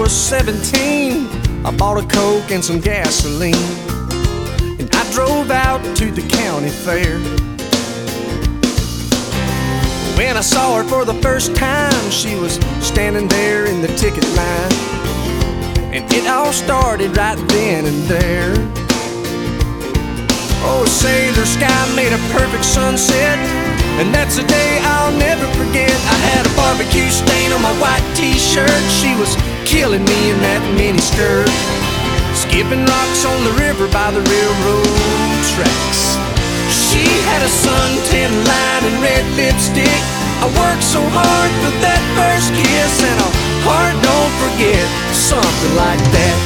was 17, I bought a Coke and some gasoline, and I drove out to the county fair. When I saw her for the first time, she was standing there in the ticket line, and it all started right then and there. Oh, sailor sky made a perfect sunset, and that's a day I'll never forget. I had a barbecue stain on my white t-shirt. She was killing me in that mini skirt, skipping rocks on the river by the railroad tracks. She had a suntan line and red lipstick. I worked so hard for that first kiss, and a heart don't forget, something like that.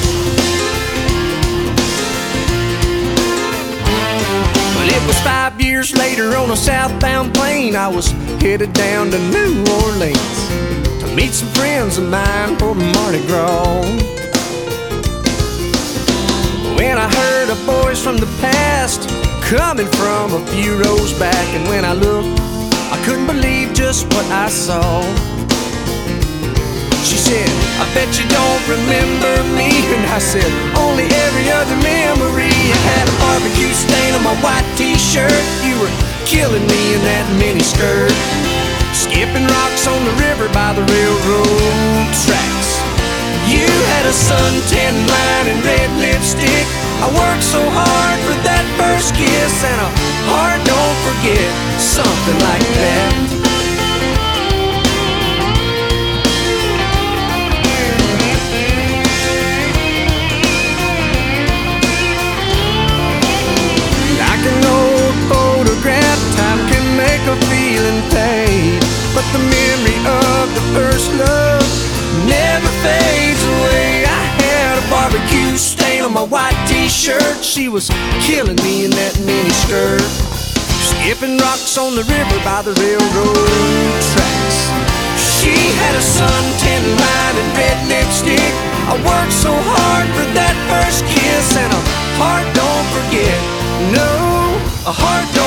But it was 5 years later on a southbound plane. I was headed down to New Orleans to meet some friends of mine for Mardi Gras. When I heard a voice from the past coming from a few rows back, and when I looked, I couldn't believe just what I saw. She said, "I bet you don't remember me," and I said, "Only every other memory." I had a barbecue stain on my white t-shirt. You were killing me in that mini skirt, skipping rocks on the river by the railroad tracks. You had a suntan line and red lipstick. I worked so hard for that first kiss, and a heart don't forget, something like that. Like an old photograph, time can make a feeling fade, but the memory of the first love never fades away. I had a barbecue stain on my white t-shirt. She was killing me in that mini skirt, skipping rocks on the river by the railroad tracks. She had a suntan line and red lipstick. I worked so hard for that first kiss, and a heart don't forget. No, a heart